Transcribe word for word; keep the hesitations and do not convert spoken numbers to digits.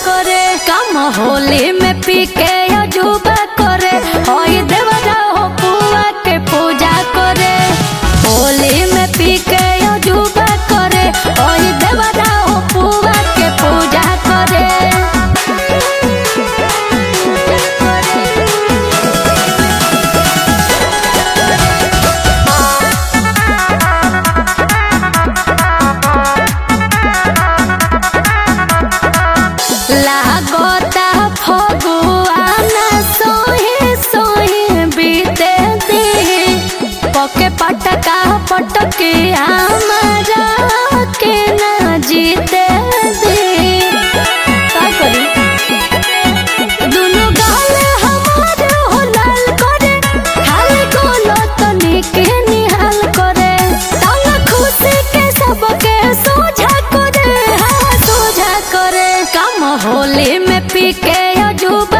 करे काम होली में पी के अजूबा करे होई देवरा हो पुआ के पूजा करे होली में पी के अजूबा करे होई देवरा हो पुआ के पूजा करे। लागोता फगुआना सोहे सोहे बीते दी पके पटका पटके हमारा के ना जीते दी का करी दुनु गाल हमारे हो लाल करे हाल गोलो तो निके निहाल करे तंग खुशी के सबके सोझा करे हाँ सोझा करे काम होली में पी के अजूबा